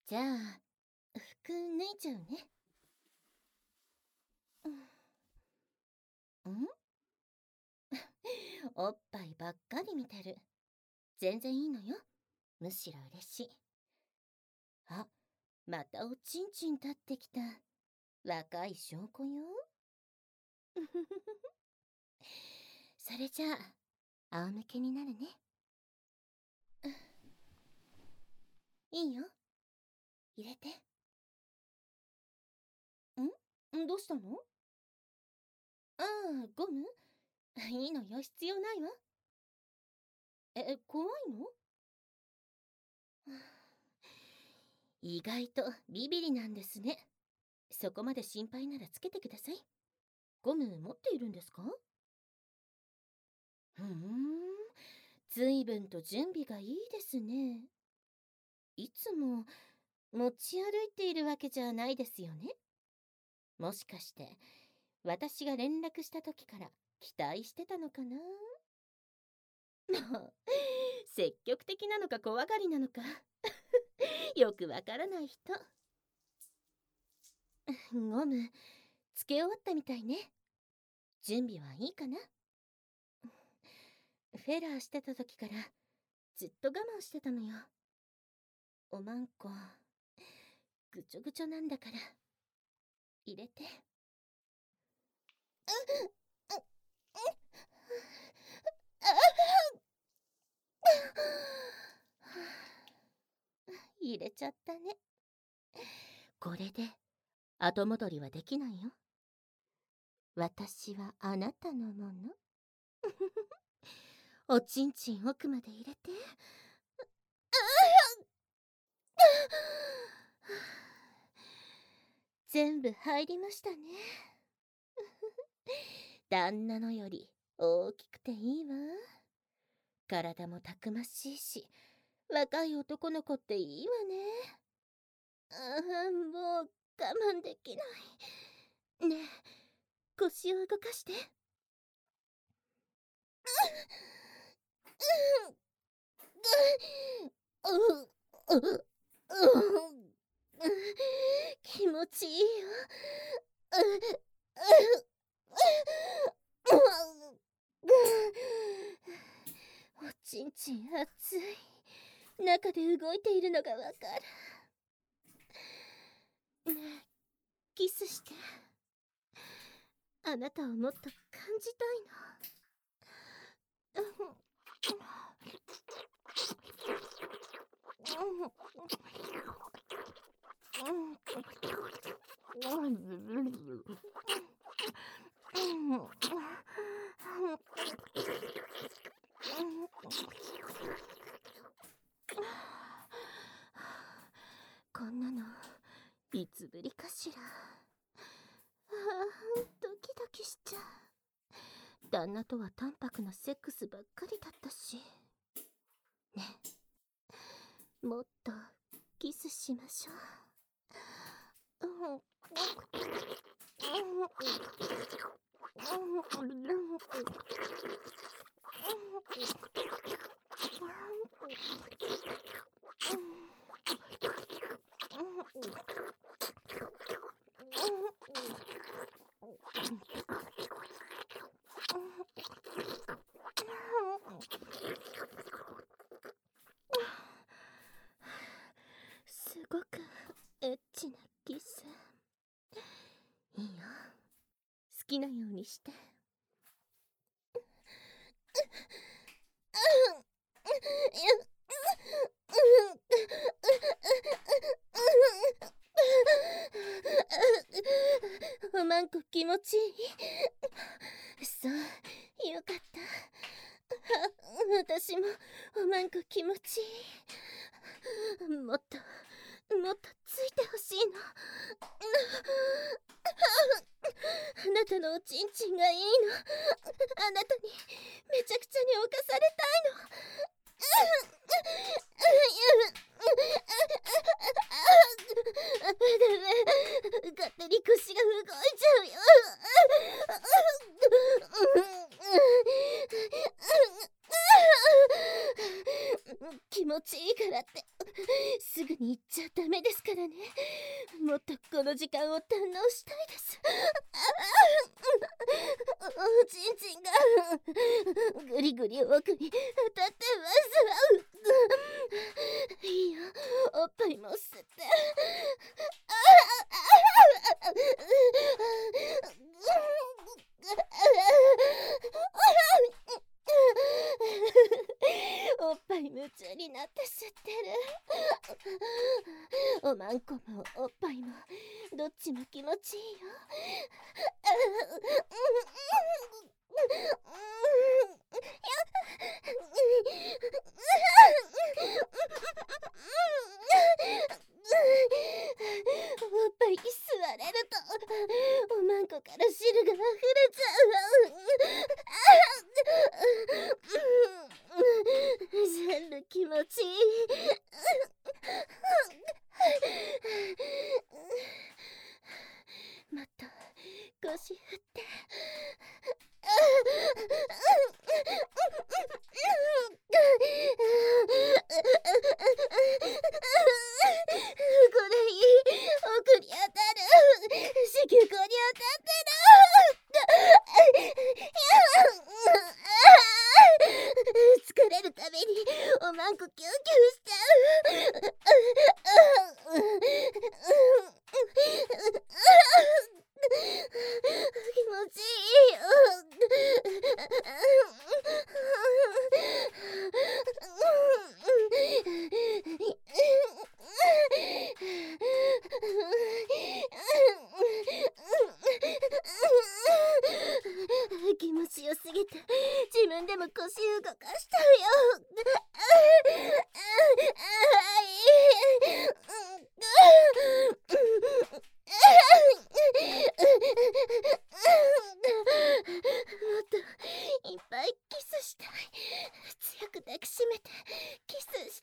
じゃあ、服脱いじゃうね。んおっぱいばっかり見てる。全然いいのよ。むしろ嬉しい。あ、またおちんちん立ってきた。若い証拠よ。それじゃあ、仰向けになるね。いいよ。入れて。どうしたの？ああ、ゴム？いいのよ、必要ないわ。怖いの？意外とビビリなんですね。そこまで心配ならつけてください。ゴム持っているんですか？ずいぶんと準備がいいですね。いつも持ち歩いているわけじゃないですよね。もしかして私が連絡した時から期待してたのかな？積極的なのか怖がりなのかよくわからない人。ゴムつけ終わったみたいね。準備はいいかな？フェラーしてた時からずっと我慢してたのよ。おまんこぐちょぐちょなんだから入れて。入れちゃったね。これで後戻りはできないよ。私はあなたのもの。おちんちん奥まで入れて。全部入りましたね。旦那のより大きくていいわ。体もたくましいし、若い男の子っていいわね。もう我慢できない。ねえ、腰を動かして。気持ちいいよ。おちんちん熱い。中で動いているのがわかる。ねえ、キスして。あなたをもっと感じたいの。こんなのいつぶりかしら。ドキドキしちゃう。旦那とは淡白なセックスばっかりだったしね。もっとキスしましょう。すごくエッチなキス。いいよ、好きなようにして。おまんこ気持ちいい？そう、よかった。私もおまんこ気持ちいい。もっとついてほしいの。あなたのおちんちんがいいの。あなたにめちゃくちゃに侵されたいの。勝手に腰が動いちゃうよ。気持ちいいからってすぐにに行っちゃダメですからね。もっとこの時間を堪能したいです。おちんちんがぐりぐり奥に当たってます。いいよ、おっぱいも吸って。おっぱい夢中になって吸ってる。おまんこもおっぱいもどっちも気持ちいいよ。おっぱいに吸われるとおまんこから汁が溢れちゃう。全部気持ちいい。もっと腰振って。これいい。奥に当たる。子宮口に当たってる。疲れるたびにおまんこキュンキュンしちゃう。気持ちいいよ。気持ちよすぎて自分でも腰動かしちゃうよ。もっといっぱいキスしたい。強く抱きしめてキスして。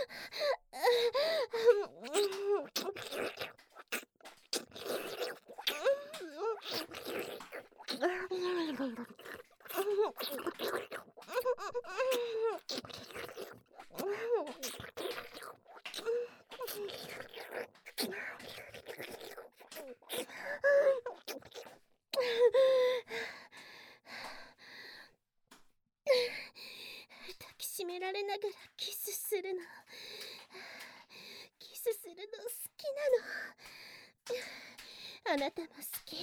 抱きしめられながらキスするの。キスするの好きなの。あなたも好き？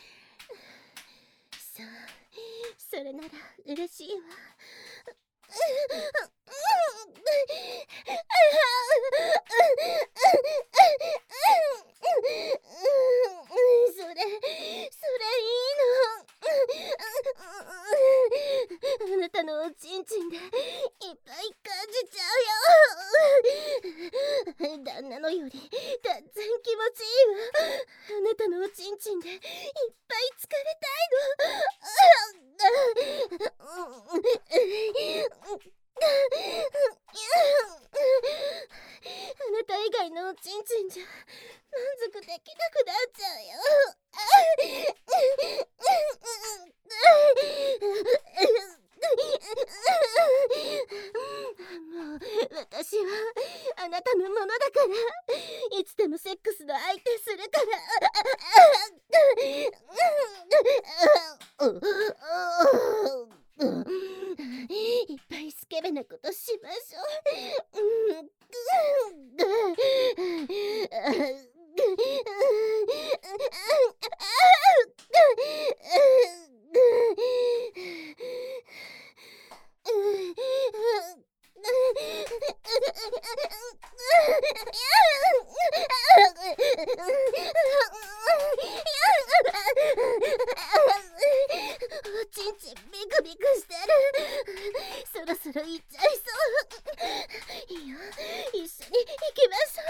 そう、それなら嬉しいわ。それいいの。あなたのおちんちんでいっぱい感じちゃうよ。旦那のより断然気持ちいいわ。あなたのおちんちんでいっぱい疲れたいの。あなた以外のおちんちんじゃ満足できなくなっちゃうよ。もう私はあなたのものだからいつでもセックスの相手するから。いっぱいスケベなことしましょう。おちんちんビクビクしてる。そろそろ行っちゃいそう。いいよ、一緒に行きましょ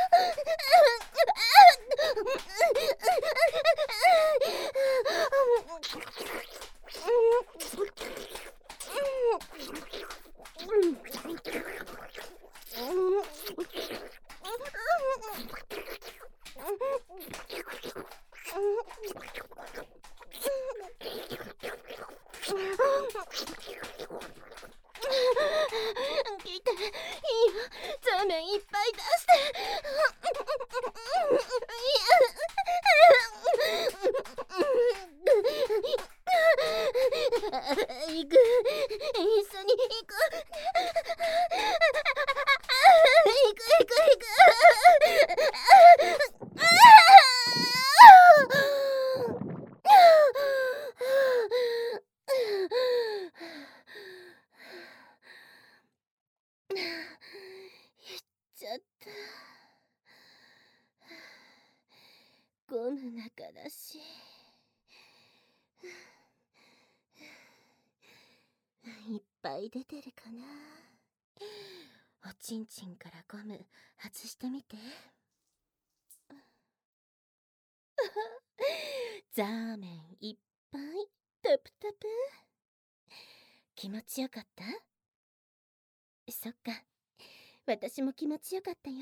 聞いて、いいよ、ザーメンいっぱい出して。 らしい。いっぱい出てるかな。おちんちんからゴム外してみて。ザーメンいっぱい、タプタプ。気持ちよかった？そっか、私も気持ちよかったよ。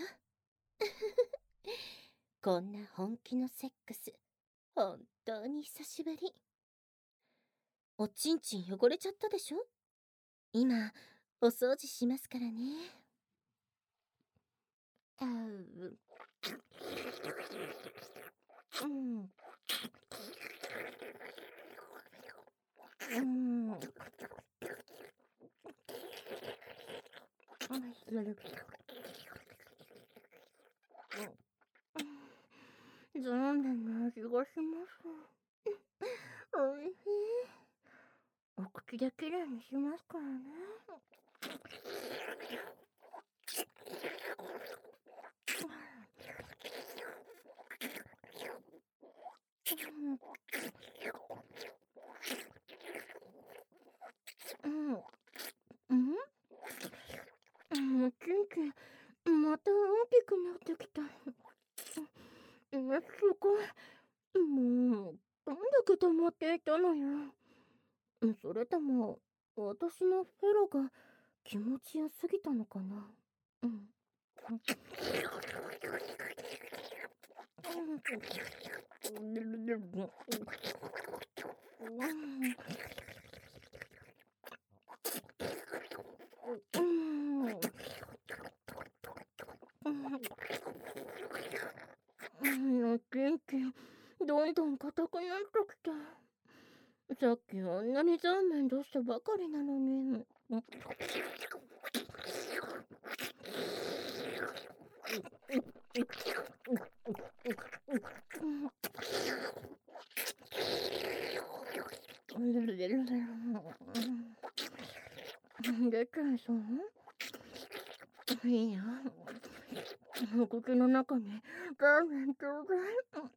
こんな本気のセックス、本当に久しぶり。おちんちん汚れちゃったでしょ？今、お掃除しますからね。うん。うん。うん。ザーメンの味がします。おいしい。お口できれいにしますからね。うん。うん。おちんちん、また大きくなってきた。すごい。もう、どんだけ溜まっていたのよ。それとも、私のフェロが気持ちよすぎたのかな。うん。元気、どんどん硬くなってきた。さっきあんなにザーメン出したばかりなのに。出ちゃいそう？いいよ。お口の中にザーメンちょうだい。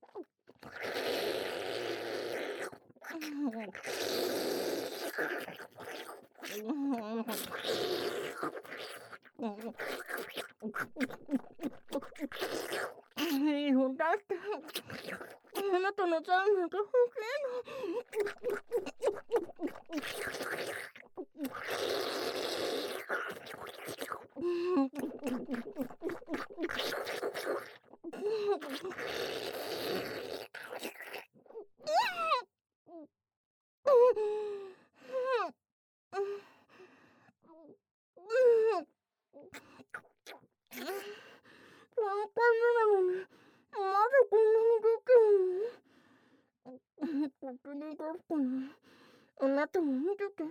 いいよ、だって。あなたのザーメンが欲3回目なのに、まだこんなに出てるの？こっちに出すかな。あなたも見てて。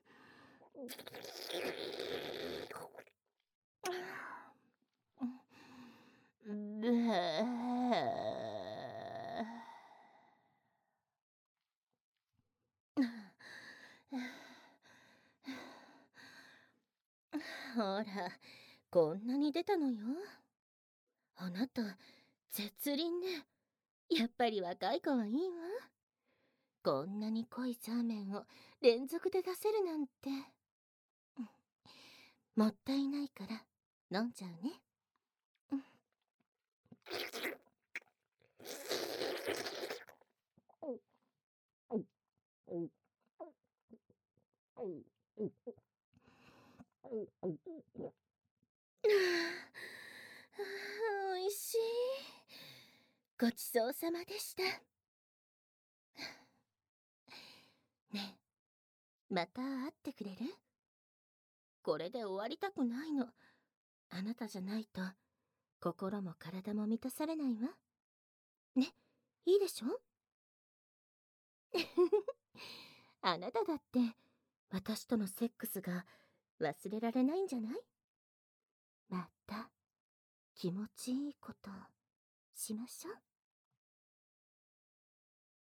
ほら、こんなに出たのよ。あなた、絶倫ね。やっぱり若い子はいいわ。こんなに濃いザーメンを連続で出せるなんて。もったいないから飲んじゃうね。おいしい。ごちそうさまでした。ねえ、また会ってくれる？これで終わりたくないの。あなたじゃないと心も体も満たされないわ。ね、いいでしょ？あなただって私とのセックスが忘れられないんじゃない？また気持ちいいことしましょう。